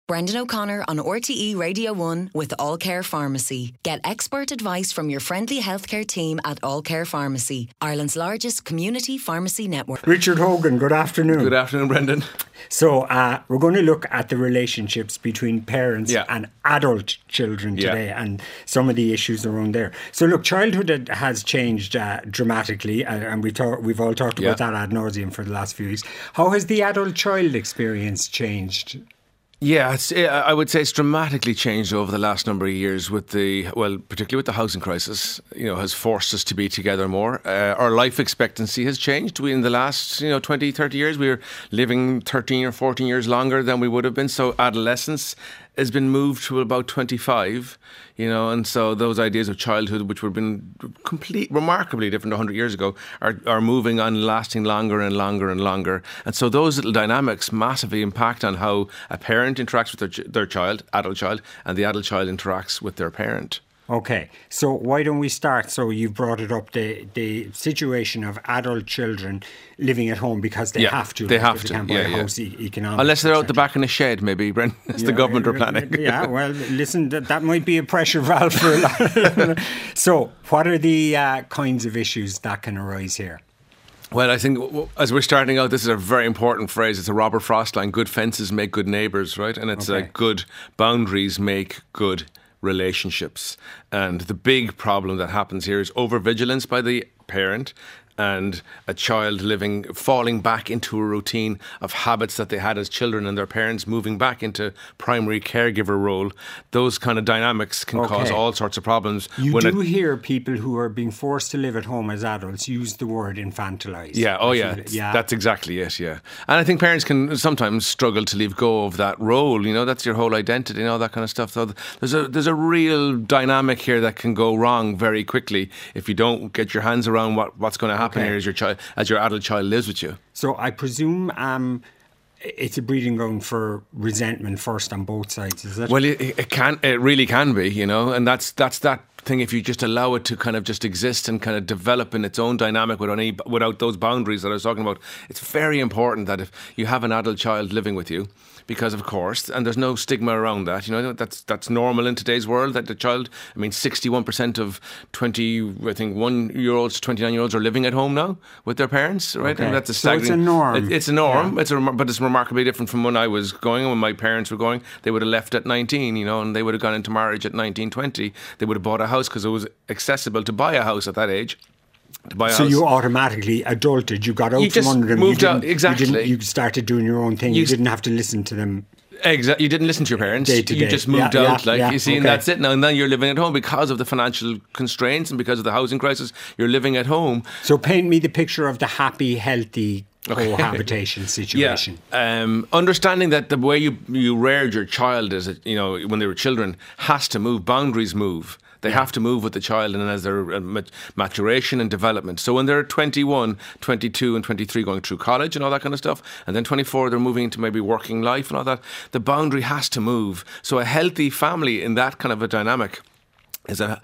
Brendan O'Connor on RTE Radio 1 with All Care Pharmacy. Get expert advice from your friendly healthcare team at All Care Pharmacy, Ireland's largest community pharmacy network. Richard Hogan, good afternoon. Good afternoon, Brendan. So we're going to look at the relationships between parents and adult children today and some of the issues around there. So look, childhood has changed dramatically, and we've all talked about that ad nauseum for the last few weeks. How has the adult-child experience changed? Yeah, I would say it's dramatically changed over the last number of years particularly with the housing crisis, has forced us to be together more. Our life expectancy has changed. In the last, 20, 30 years, we were living 13 or 14 years longer than we would have been. So adolescence has been moved to about 25, and so those ideas of childhood, which would have been remarkably different 100 years ago, are moving on, lasting longer and longer and longer. And so those little dynamics massively impact on how a parent interacts with their child, adult child, and the adult child interacts with their parent. Okay, so why don't we start? So you've brought it up, the situation of adult children living at home because they have to. They have to. Can't buy a house economically. Unless they're out the back in a shed, maybe, Brendan, as the government are planning. Yeah, well, listen, that might be a pressure valve for a lot. So what are the kinds of issues that can arise here? Well, I think as we're starting out, this is a very important phrase. It's a Robert Frost line: good fences make good neighbours, right? And it's like good boundaries make good relationships. And the big problem that happens here is overvigilance by the parent and a child falling back into a routine of habits that they had as children, and their parents moving back into primary caregiver role. Those kind of dynamics can cause all sorts of problems. You do hear people who are being forced to live at home as adults use the word infantilized. Yeah, that's exactly it, yeah. And I think parents can sometimes struggle to leave go of that role, that's your whole identity and all that kind of stuff. So there's a real dynamic here that can go wrong very quickly if you don't get your hands around what's going to happen here as your adult child lives with you. So I presume it's a breeding ground for resentment first on both sides, is it? Well, it really can be, and that's that thing. If you just allow it to kind of just exist and kind of develop in its own dynamic without those boundaries that I was talking about, it's very important that if you have an adult child living with you, because of course, and there's no stigma around that, that's normal in today's world, that the child, 61% of 1-year-olds, 29-year-olds are living at home now with their parents, right? Okay. And that's so it's a norm. It's a norm, but it's remarkably different from when I was going, when my parents were going. They would have left at 19, and they would have gone into marriage at 19, 20. They would have bought a house because it was accessible to buy a house at that age. So you automatically adulted. You got out from under them. Moved out, exactly. You started doing your own thing. You didn't have to listen to them. Exactly. You didn't listen to your parents. Day to you day. just moved out, you see, and that's it. Now you're living at home because of the financial constraints and because of the housing crisis. You're living at home. So paint me the picture of the happy, healthy cohabitation situation. Understanding that the way you reared your child is, when they were children, has to move. Boundaries move. They have to move with the child and as their maturation and development. So when they're 21, 22 and 23 going through college and all that kind of stuff, and then 24 they're moving into maybe working life and all that, the boundary has to move. So a healthy family in that kind of a dynamic is a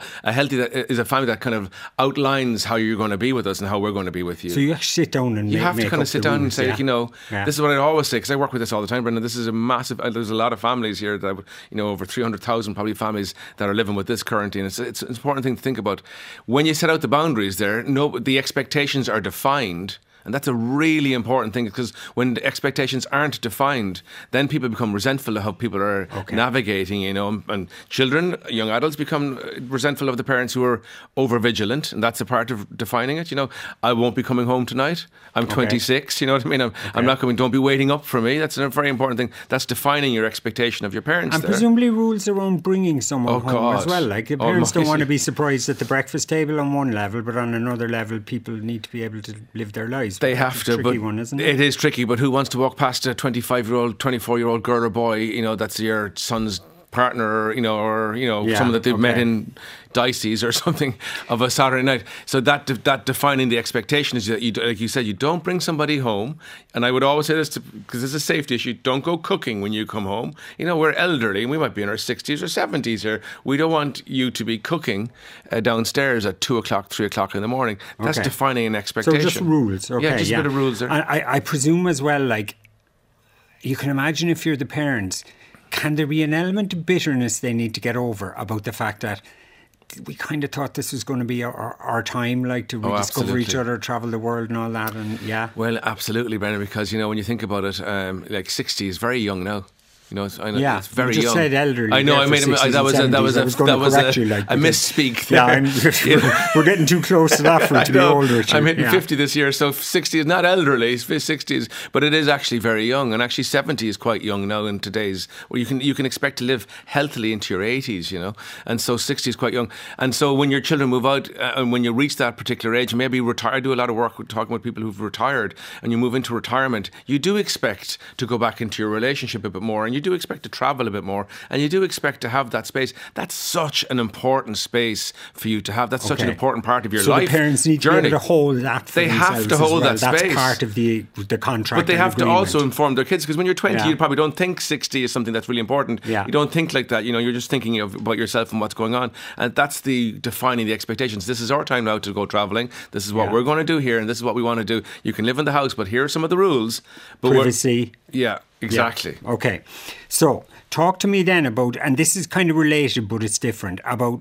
family that kind of outlines how you're going to be with us and how we're going to be with you. So you actually sit down and you have to kind of sit down and say, this is what I always say, because I work with this all the time, Brendan. This is a massive. There's a lot of families here that over 300,000 probably families that are living with this currently, and it's an important thing to think about. When you set out the boundaries, the expectations are defined. And that's a really important thing, because when the expectations aren't defined, then people become resentful of how people are navigating, and children, young adults become resentful of the parents who are over vigilant, and that's a part of defining it. I won't be coming home tonight. I'm 26, you know what I mean? I'm not coming, don't be waiting up for me. That's a very important thing. That's defining your expectation of your parents. And presumably rules around bringing someone home as well. Like, the parents don't want to be surprised at the breakfast table on one level, but on another level, people need to be able to live their lives. They have to, but it is tricky. But who wants to walk past a 25-year-old, 24-year-old girl or boy, that's your son's partner, or someone that they've met in Dicey's or something of a Saturday night. So that defining the expectation is that you, like you said, you don't bring somebody home. And I would always say this because it's a safety issue. Don't go cooking when you come home. We're elderly and we might be in our 60s or 70s here. We don't want you to be cooking downstairs at 2 o'clock, 3 o'clock in the morning. That's defining an expectation. So just rules. Okay, yeah, just a bit of rules there. I presume as well, like, you can imagine if you're the parents, can there be an element of bitterness they need to get over about the fact that we kind of thought this was going to be our time, like to rediscover each other, travel the world and all that, and Well, absolutely, Brendan, because, when you think about it, like 60 is very young now. I know it's very you just young. Said elderly. I know. I made that was a misspeak. Yeah, we're getting too close to that for it to be older. I'm hitting 50 this year, so 60 is not elderly. 60 is, but it is actually very young, and actually 70 is quite young now in today's. Well, you can expect to live healthily into your 80s, and so 60 is quite young. And so when your children move out, and when you reach that particular age, maybe retire. I do a lot of work talking with people who've retired, and you move into retirement. You do expect to go back into your relationship a bit more, and you do expect to travel a bit more, and you do expect to have that space. That's such an important space for you to have. That's such an important part of your life. So the parents need journey. To be able to hold that for They have to hold that space. That's part of the contract. But they have to also inform their kids, because when you're 20, you probably don't think 60 is something that's really important. Yeah. You don't think like that. You're just thinking about yourself and what's going on. And that's defining the expectations. This is our time now to go travelling. This is what we're going to do here, and this is what we want to do. You can live in the house, but here are some of the rules. But privacy. Yeah. Exactly. Yeah. Okay. So talk to me then about, and this is kind of related, but it's different, about,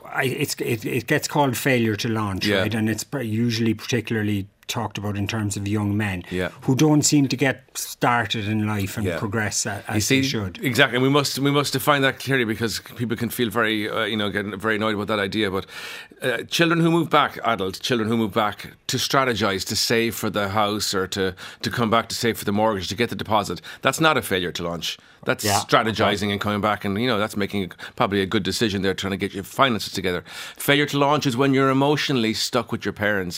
it gets called failure to launch, right? And it's usually particularly talked about in terms of young men who don't seem to get started in life and progress as they should. Exactly, and we must define that clearly, because people can feel very getting very annoyed about that idea. But children who move back, adult children who move back to strategize, to save for the house, or to come back to save for the mortgage, to get the deposit, that's not a failure to launch. That's strategizing and coming back, and that's making probably a good decision there, trying to get your finances together. Failure to launch is when you're emotionally stuck with your parents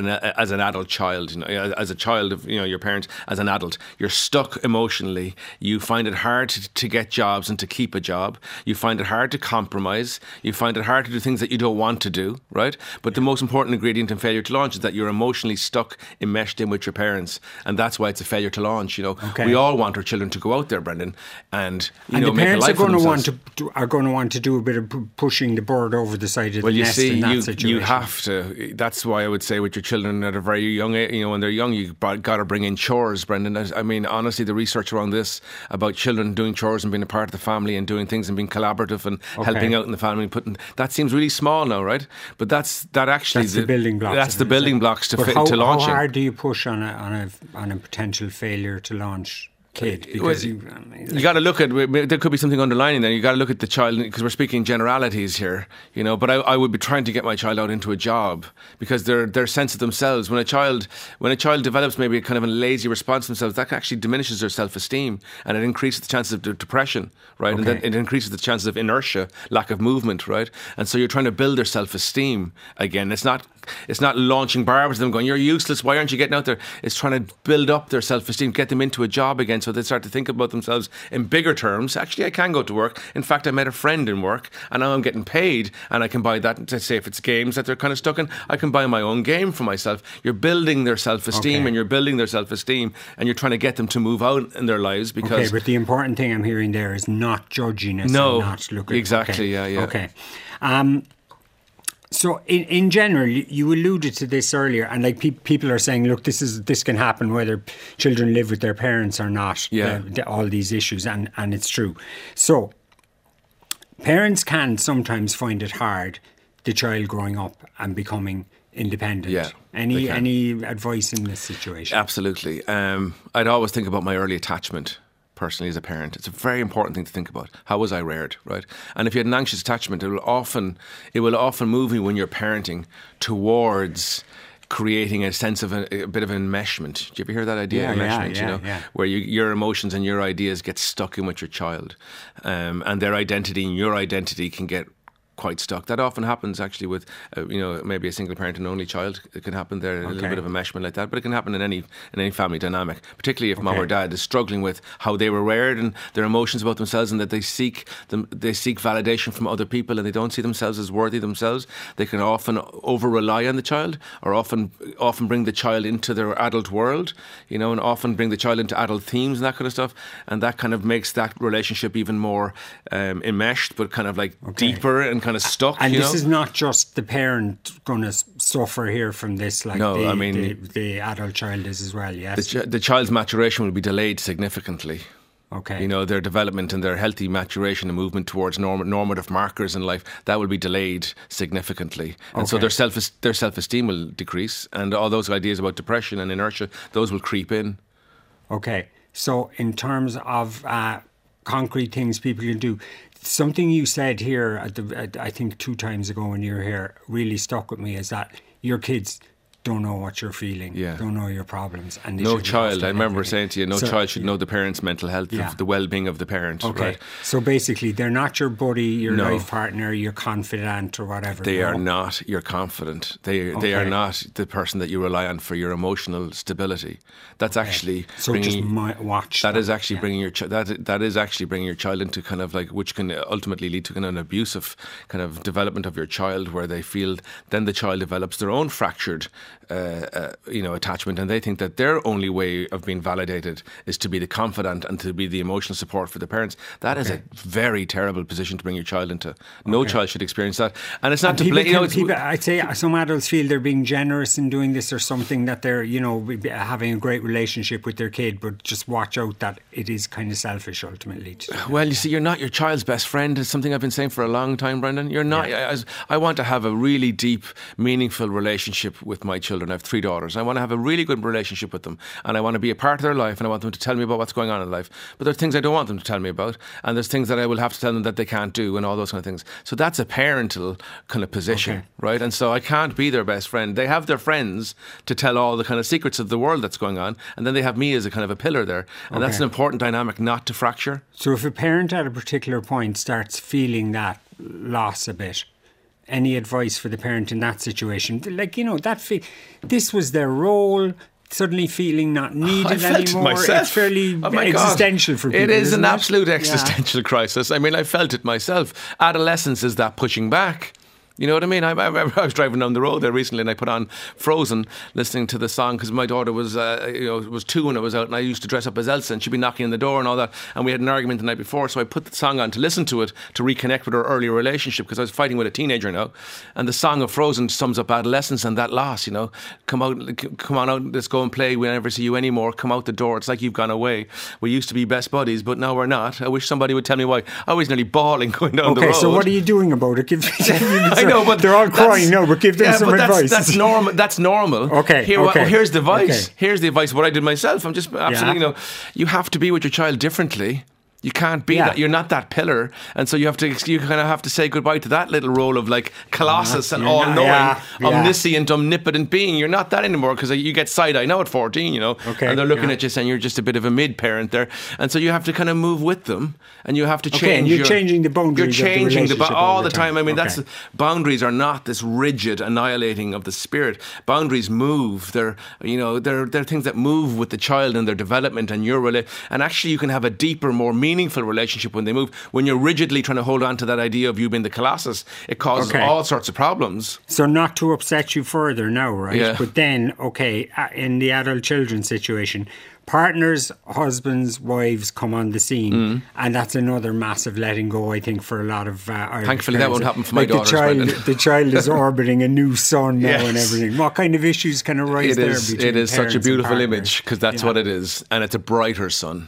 as an adult child, as a child of your parents. As an adult, you're stuck emotionally. You find it hard to get jobs and to keep a job. You find it hard to compromise. You find it hard to do things that you don't want to do, right? But the most important ingredient in failure to launch is that you're emotionally stuck, enmeshed in with your parents, and that's why it's a failure to launch. We all want our children to go out there, Brendan, and the make parents a life are going to want to do a bit of pushing the bird over the side of the nest in that situation. You have to. That's why I would say with your children at a very young age, when they're young, you've got to bring in chores, Brendan. I mean, honestly, the research around this about children doing chores and being a part of the family and doing things and being collaborative and helping out in the family, that seems really small now, right? But that's the building blocks. That's the building blocks to launching. How hard do you push on a potential failure to launch kid? Because you got to look at, there could be something underlining there. You got to look at the child, because we're speaking generalities here, but I would be trying to get my child out into a job, because their sense of themselves, when a child develops maybe a kind of a lazy response to themselves, that actually diminishes their self-esteem, and it increases the chances of depression, right? And then it increases the chances of inertia, lack of movement, right? And so you're trying to build their self-esteem again. It's not launching barbs at them going, you're useless, why aren't you getting out there? It's trying to build up their self-esteem, get them into a job again, so they start to think about themselves in bigger terms. Actually, I can go to work. In fact, I met a friend in work, and now I'm getting paid, and I can buy that. Let's say if it's games that they're kind of stuck in, I can buy my own game for myself. You're building their self-esteem, and you're building their self-esteem, and you're trying to get them to move out in their lives. Because but the important thing I'm hearing there is not judging us. No, and not looking. Exactly. Yeah. Okay. So in general, you alluded to this earlier, and like people are saying, look, this can happen whether children live with their parents or not. Yeah. All these issues, and it's true. So parents can sometimes find it hard, the child growing up and becoming independent. Yeah. Any advice in this situation? Absolutely. I'd always think about my early attachment. Personally, as a parent, it's a very important thing to think about. How was I reared, right? And if you had an anxious attachment, it will often move you when you're parenting towards creating a sense of a bit of enmeshment. Do you ever hear that idea? Enmeshment, where your emotions and your ideas get stuck in with your child, and their identity and your identity can get quite stuck. That often happens actually with maybe a single parent and only child. It can happen there, a little bit of a enmeshment like that, but it can happen in any family dynamic, particularly if mom or dad is struggling with how they were reared and their emotions about themselves, and that they seek validation from other people, and they don't see themselves as worthy themselves. They can often over rely on the child, or often bring the child into their adult world, and often bring the child into adult themes and that kind of stuff, and that kind of makes that relationship even more enmeshed, but kind of like deeper and kind of stuck. And this is not just the parent going to suffer here from this, like the adult child is as well, yes? The child's maturation will be delayed significantly. Okay. You know, their development and their healthy maturation and movement towards normative markers in life, that will be delayed significantly. And so their self-esteem will decrease, and all those ideas about depression and inertia, those will creep in. Okay. So in terms of concrete things people can do, something you said here, I think 2 times ago when you were here, really stuck with me, is that your kids don't know what you're feeling, don't know your problems. And no child, I remember saying to you, child should know the parent's mental health, the well-being of the parent. Okay. Right? So basically, they're not your buddy, your life partner, your confidant or whatever. They are not your confidant. They are not the person that you rely on for your emotional stability. That's actually watch. That is actually bringing your that is actually bringing your child into kind of like, which can ultimately lead to kind of an abusive kind of development of your child, where they feel then the child develops their own fractured attachment, and they think that their only way of being validated is to be the confidant and to be the emotional support for the parents. That is a very terrible position to bring your child into. No child should experience that, and it's not to blame. I'd say some adults feel they're being generous in doing this, or something, that they're having a great relationship with their kid, but just watch out that it is kind of selfish ultimately. Well, you see, you're not your child's best friend. It's something I've been saying for a long time, Brendan. You're not. I want to have a really deep, meaningful relationship with my children. I have 3 daughters. I want to have a really good relationship with them, and I want to be a part of their life, and I want them to tell me about what's going on in life. But there's things I don't want them to tell me about, and there's things that I will have to tell them that they can't do, and all those kind of things. So that's a parental kind of position, right? And so I can't be their best friend. They have their friends to tell all the kind of secrets of the world that's going on, and then they have me as a kind of a pillar there, and that's an important dynamic not to fracture. So if a parent at a particular point starts feeling that loss a bit, any advice for the parent in that situation? Like, this was their role, suddenly feeling not needed anymore. Myself. It's fairly existential for people. It is an it? absolute existential crisis. I mean, I felt it myself. Adolescence is that pushing back. You know what I mean? I was driving down the road there recently, and I put on Frozen, listening to the song, because my daughter was 2 when it was out, and I used to dress up as Elsa, and she'd be knocking on the door and all that, and we had an argument the night before, so I put the song on to listen to it, to reconnect with our earlier relationship, because I was fighting with a teenager now, and the song of Frozen sums up adolescence and that loss. Come on out, let's go and play. We'll never see you anymore. Come out the door. It's like you've gone away. We used to be best buddies, but now we're not. I wish somebody would tell me why. I was nearly bawling going down the road. Okay, so what are you doing about it? I know, but they're all crying now, but give them some advice. That's normal. Okay. Here's the advice. Okay. Here's the advice. What I did myself. I'm just absolutely, you have to be with your child differently. You can't be that. You're not that pillar, and so you kind of have to say goodbye to that little role of like Colossus and all-knowing, omniscient, omnipotent being. You're not that anymore, because you get side-eye now at 14, and they're looking at you saying you're just a bit of a mid-parent there, and so you have to kind of move with them, and you have to change. And you're changing the boundaries. You're changing all the time. I mean, boundaries are not this rigid annihilating of the spirit. Boundaries move. They're things that move with the child and their development and your relationship. And actually, you can have a deeper, more meaningful relationship when they move. When you're rigidly trying to hold on to that idea of you being the Colossus, it causes all sorts of problems. So not to upset you further now, right? Yeah. But then, in the adult children situation, partners, husbands, wives come on the scene, and that's another massive letting go, I think, for a lot of Irish Thankfully, parents. that won't happen for my daughters. The child is orbiting a new son now and everything. What kind of issues can arise there? It is such a beautiful image, because that's what it is, and it's a brighter sun.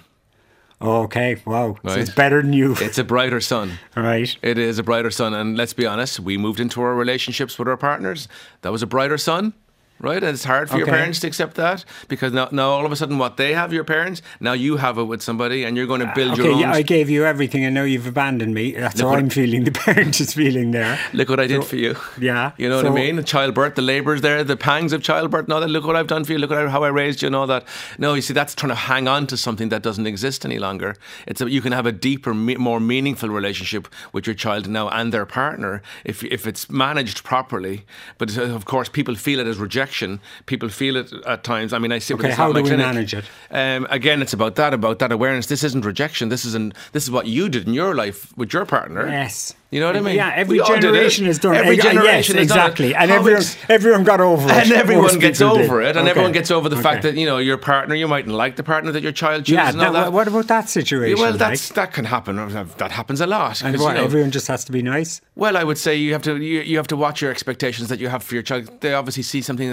Okay, wow. Right. So it's better than you. It's a brighter sun. Right. It is a brighter sun. And let's be honest, we moved into our relationships with our partners. That was a brighter sun. Right, and it's hard for your parents to accept that, because now all of a sudden what they have, your parents, now you have it with somebody, and you're going to build your own. I gave you everything, and now you've abandoned me. That's how I'm feeling. The parent is feeling there. Look what I did for you. Yeah. You know what I mean? The childbirth, the labours there, the pangs of childbirth, and all that. Look what I've done for you. Look at how I raised you and all that. No, you see, that's trying to hang on to something that doesn't exist any longer. You can have a deeper, more meaningful relationship with your child now and their partner if it's managed properly. But of course, people feel it as rejection. People feel it at times. I mean, I see. Okay, how do we manage it? Again, it's about that awareness. This isn't rejection. This is what you did in your life with your partner. Yes. You know what I mean? Yeah, every generation has done it. Every generation has done it. And everyone got over it. And everyone gets over it. And everyone gets over the fact that, your partner, you mightn't like the partner that your child chooses. Yeah, and all that. What about that situation? Well, that can happen. That happens a lot. And everyone just has to be nice? Well, I would say you have to watch your expectations that you have for your child. They obviously see something in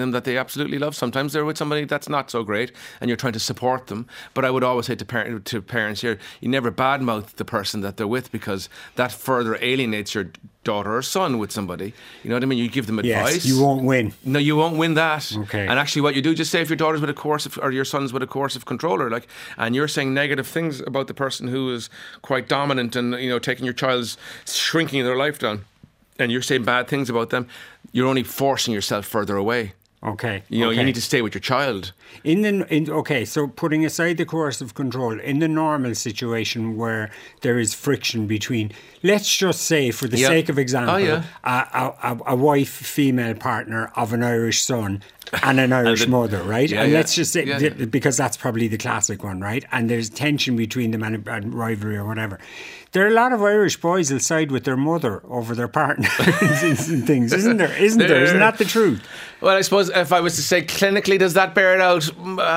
them that they absolutely love. Sometimes they're with somebody that's not so great and you're trying to support them. But I would always say to parents here, you never badmouth the person that they're with, because that further alienates your daughter or son with somebody. You know what I mean? You give them advice. Yes, you won't win. No, you won't win that. Okay. And actually what you do, just say if your daughter's with a coercive, or your son's with a coercive controller, like, and you're saying negative things about the person who is quite dominant and, you know, taking your child's, shrinking their life down, and you're saying bad things about them, you're only forcing yourself further away. Okay. You know, you need to stay with your child. Okay, so putting aside the coercive control, in the normal situation where there is friction between, let's just say, for the sake of example, a wife, female partner of an Irish son and an Irish mother, right? And let's just say, because that's probably the classic one, right? And there's tension between them and rivalry or whatever. There are a lot of Irish boys who'll side with their mother over their partner and things, isn't there? Isn't that the truth? Well, I suppose if I was to say clinically, does that bear it out?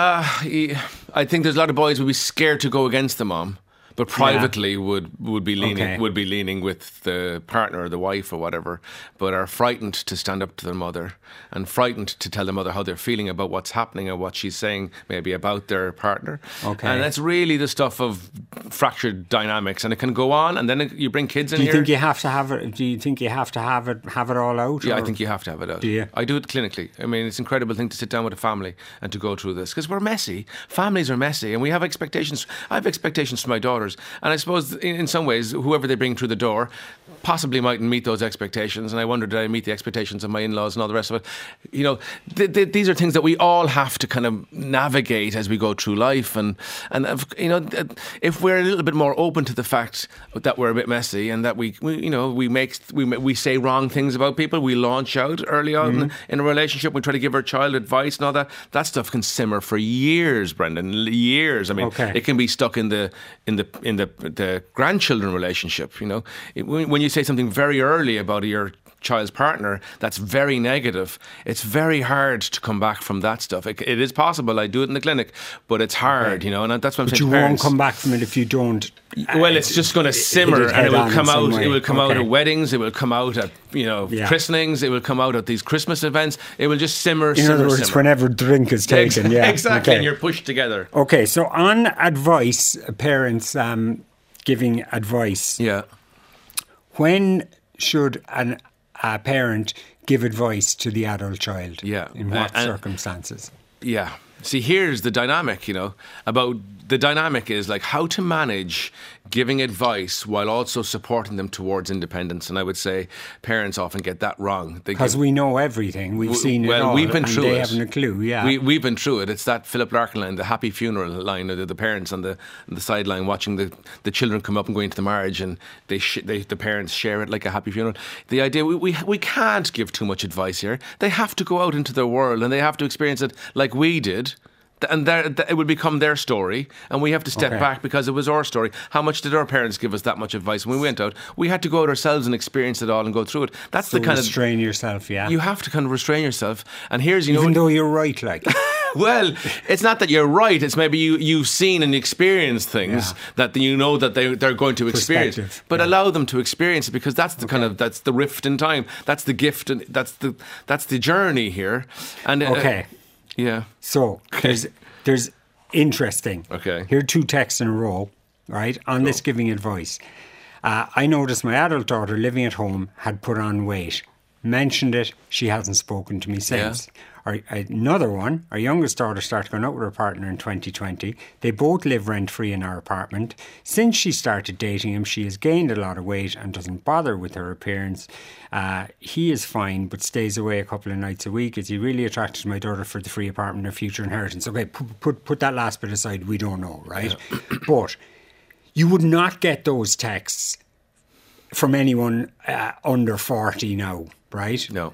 I think there's a lot of boys who would be scared to go against the mom, but privately would be leaning with the partner or the wife or whatever, but are frightened to stand up to their mother and frightened to tell the mother how they're feeling about what's happening or what she's saying maybe about their partner. Okay. And that's really the stuff of fractured dynamics, and it can go on, and then you bring kids in here. Do you think you have to have it? Do you think you have to have it all out? Yeah, I think you have to have it out. Do you? I do it clinically. I mean, it's an incredible thing to sit down with a family and to go through this, because we're messy. Families are messy, and we have expectations. I have expectations for my daughters, and I suppose in some ways, whoever they bring through the door possibly mightn't meet those expectations, and I wonder, did I meet the expectations of my in-laws and all the rest of it? You know, these are things that we all have to kind of navigate as we go through life, and you know, if we're a little bit more open to the fact that we're a bit messy and that we say wrong things about people, we launch out early on in a relationship, we try to give our child advice and all that stuff can simmer for years, Brendan, years. I mean, it can be stuck in the grandchildren relationship. You know, when you say something very early about your child's partner that's very negative, it's very hard to come back from that stuff. It is possible. I do it in the clinic, but it's hard, you know, and that's what I'm saying. But you won't come back from it if you don't. Well, it's just going to simmer, and it will come out. It will come out at weddings. It will come out at christenings. It will come out at these Christmas events. It will just simmer. In other words, whenever drink is taken, exactly, and you're pushed together. Okay, so on advice, parents giving advice. Yeah. When should a parent give advice to the adult child? Yeah. In what circumstances? Yeah. See, here's the dynamic, you know, about the dynamic is like how to manage giving advice while also supporting them towards independence. And I would say parents often get that wrong. Because we know everything. We've seen it all. We've been through it. They it. haven't a clue, yeah. We've been through it. It's that Philip Larkin line, the happy funeral line, of the parents on the sideline watching the children come up and go into the marriage, and the parents share it like a happy funeral. The idea, we can't give too much advice here. They have to go out into their world and they have to experience it like we did. And it would become their story, and we have to step back because it was our story. How much did our parents give us that much advice when we went out? We had to go out ourselves and experience it all and go through it. That's so the kind restrain yourself, yeah. You have to kind of restrain yourself. And here's, even though you're right, like. Well, it's not that you're right. It's maybe you've seen and experienced things that you know that they're going to experience. But allow them to experience it, because that's the kind of that's the rift in time. That's the gift, and that's the journey here. And yeah. So there's interesting. Okay. Here are 2 texts in a row, right, on this giving advice. I noticed my adult daughter living at home had put on weight. Mentioned it, she hasn't spoken to me since. Another one, our youngest daughter started going out with her partner in 2020. They both live rent-free in our apartment. Since she started dating him, she has gained a lot of weight and doesn't bother with her appearance. He is fine, but stays away a couple of nights a week. Is he really attracted to my daughter for the free apartment or future inheritance? Okay, put that last bit aside. We don't know, right? Yeah. But you would not get those texts from anyone under 40 now, right? No.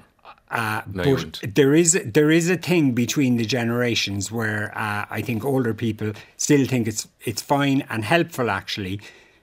But there is a thing between the generations where I think older people still think it's fine and helpful actually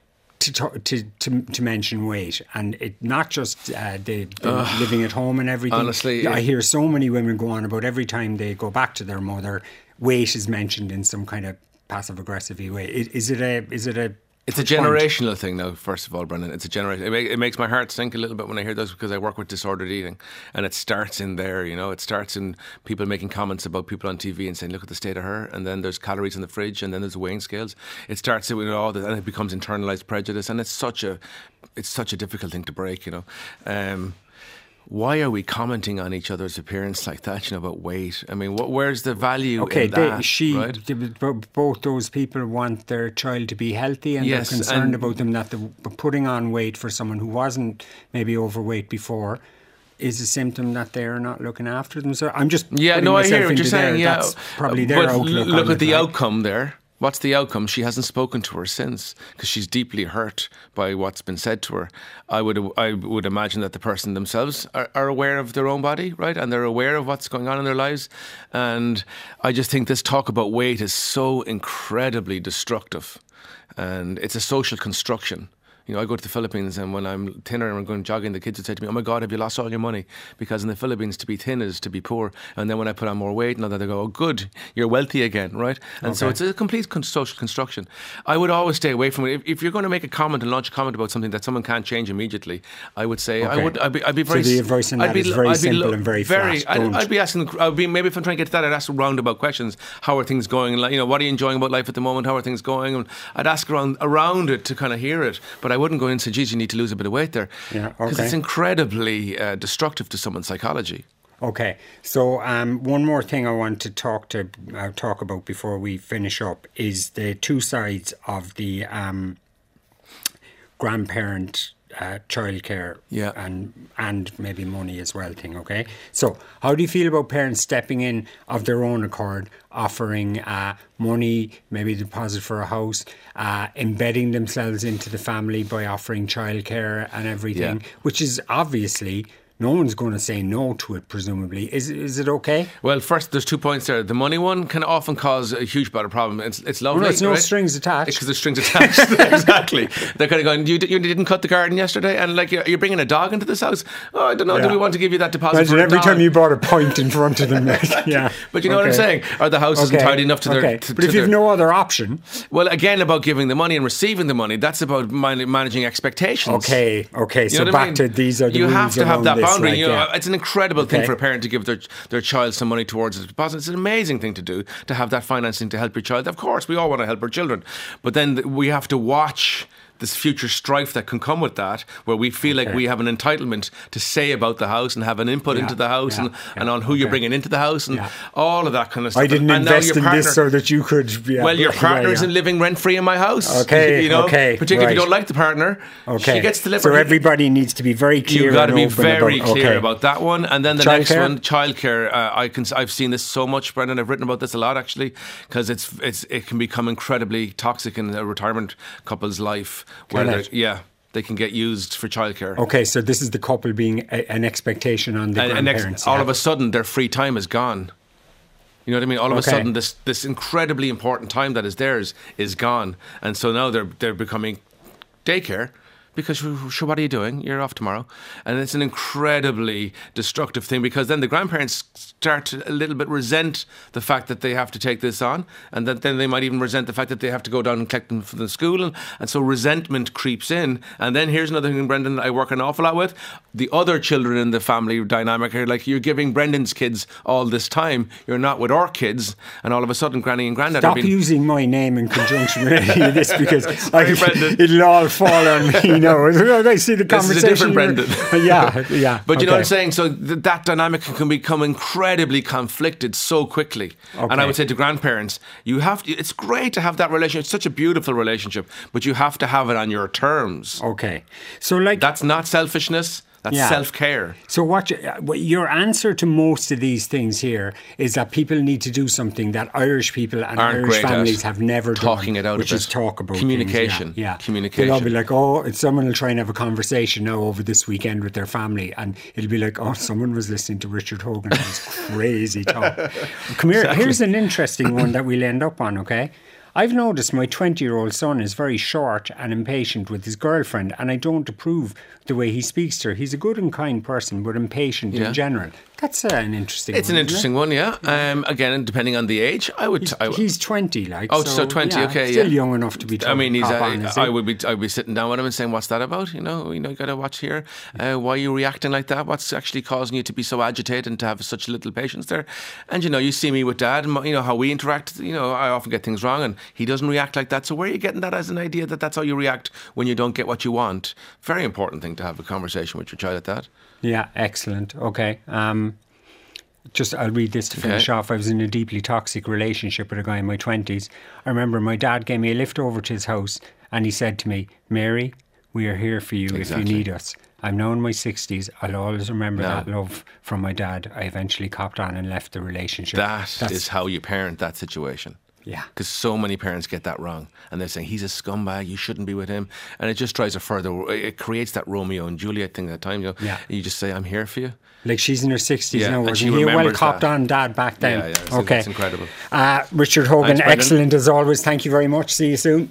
to mention weight, and it not just the living at home and everything. Honestly, I hear so many women go on about every time they go back to their mother, weight is mentioned in some kind of passive aggressive way. Is it a It's a generational thing now, first of all, Brendan. It's a generation. It makes my heart sink a little bit when I hear those, because I work with disordered eating, and it starts in there, it starts in people making comments about people on TV and saying, look at the state of her, and then there's calories in the fridge, and then there's weighing scales. It starts with all that, and it becomes internalized prejudice, and it's such a difficult thing to break, Why are we commenting on each other's appearance like that, about weight? I mean, where's the value in that? Right? Both those people want their child to be healthy, and they're concerned about them that putting on weight for someone who wasn't maybe overweight before is a symptom that they're not looking after them. So I'm just I hear what you're saying. Yeah, that's probably their outlook. Look at the outcome there. What's the outcome? She hasn't spoken to her since, because she's deeply hurt by what's been said to her. I would imagine that the person themselves are aware of their own body, right? And they're aware of what's going on in their lives. And I just think this talk about weight is so incredibly destructive. And it's a social construction. I go to the Philippines, and when I'm thinner and I'm going jogging, the kids would say to me, oh my God, have you lost all your money? Because in the Philippines, to be thin is to be poor. And then when I put on more weight, now that they go, oh good, you're wealthy again, right? And so it's a complete social construction. I would always stay away from it. If you're going to make a comment and launch a comment about something that someone can't change immediately, I would say, I'd be very... So the advice in that is very simple and very flat. I'd be asking, maybe if I'm trying to get to that, I'd ask roundabout questions. How are things going? What are you enjoying about life at the moment? How are things going? And I'd ask around it to kind of hear it. But I wouldn't go in and say, geez, you need to lose a bit of weight there. Yeah, because it's incredibly destructive to someone's psychology. Okay, so one more thing I want to talk about before we finish up is the two sides of the grandparent childcare and maybe money as well thing, okay? So how do you feel about parents stepping in of their own accord, offering money, maybe deposit for a house, embedding themselves into the family by offering childcare and everything, which is obviously... No one's going to say no to it, presumably. Is it okay? Well, first, there's 2 points there. The money one can often cause a huge bit of problem. It's lovely. Well, there's no strings attached. It's because there's strings attached. Exactly. They're kind of going, you didn't cut the garden yesterday, and you're bringing a dog into this house. Oh, I don't know. Do we want to give you that deposit? Imagine every time you bought a pint in front of them. Yeah. But you know what I'm saying? Are the houses tidy enough to their... But if you've no other option... Well, again, about giving the money and receiving the money, that's about managing expectations. Okay. So back to these are the rules. You have to have that boundary. It's an incredible thing for a parent to give their child some money towards a deposit. It's an amazing thing to do, to have that financing to help your child. Of course, we all want to help our children. But then we have to watch this future strife that can come with that, where we feel like we have an entitlement to say about the house and have an input into the house and on who you're bringing into the house and all of that kind of stuff. I didn't invest in this so that you could... your partner isn't living rent-free in my house. Particularly if you don't like the partner, she gets to live... So everybody needs to be very clear. You've got to be very clear about that one. And then the next one, childcare. I've seen this so much, Brendan. I've written about this a lot, actually, because it can become incredibly toxic in a retirement couple's life. Where they can get used for childcare. Okay, so this is the couple being an expectation on the grandparents. All of a sudden, their free time is gone. You know what I mean? All of a sudden, this incredibly important time that is theirs is gone, and so now they're becoming daycare. Because, what are you doing? You're off tomorrow. And it's an incredibly destructive thing, because then the grandparents start to a little bit resent the fact that they have to take this on. And then they might even resent the fact that they have to go down and collect them from the school. And so resentment creeps in. And then here's another thing, Brendan, that I work an awful lot with. The other children in the family dynamic are like, you're giving Brendan's kids all this time. You're not with our kids. And all of a sudden, Granny and Grandad Stop using my name in conjunction with any of this, because it'll all fall on me. I see the conversation. This is a different Brendan. Yeah. But you know what I'm saying? So that dynamic can become incredibly conflicted so quickly. Okay. And I would say to grandparents, it's great to have that relationship. It's such a beautiful relationship, but you have to have it on your terms. Okay. So that's not selfishness. That's self-care. So what your answer to most of these things here is that people need to do something that Irish people and Irish families have never talking done, it out, which is talk about communication. Things. Communication. They'll all be like, someone will try and have a conversation now over this weekend with their family, and it'll be like, someone was listening to Richard Hogan. It was crazy talk. Come here. Exactly. Here's an interesting one that we'll end up on. Okay. I've noticed my 20-year-old son is very short and impatient with his girlfriend, and I don't approve the way he speaks to her. He's a good and kind person, but impatient in general. That's an interesting one. It's an interesting one, yeah. Again, depending on the age, he's 20, like. Oh, so 20, okay, still young enough to be. I mean, I would be sitting down with him and saying, "What's that about? You got to watch here. Why are you reacting like that? What's actually causing you to be so agitated and to have such little patience there?" And you see me with Dad, and how we interact. I often get things wrong, and he doesn't react like that. So where are you getting that as an idea that that's how you react when you don't get what you want? Very important thing to have a conversation with your child at that. Yeah, excellent. Okay. I'll read this to finish off. I was in a deeply toxic relationship with a guy in my 20s. I remember my dad gave me a lift over to his house and he said to me, "Mary, we are here for you if you need us." I'm now in my 60s. I'll always remember that love from my dad. I eventually copped on and left the relationship. That's is how you parent that situation. Yeah. Because so many parents get that wrong. And they're saying, he's a scumbag, you shouldn't be with him. And it just drives it further. It creates that Romeo and Juliet thing at times. You just say, "I'm here for you." Like she's in her 60s now. And she well copped on Dad back then. Yeah. So okay. That's incredible. Richard Hogan, excellent as always. Thank you very much. See you soon.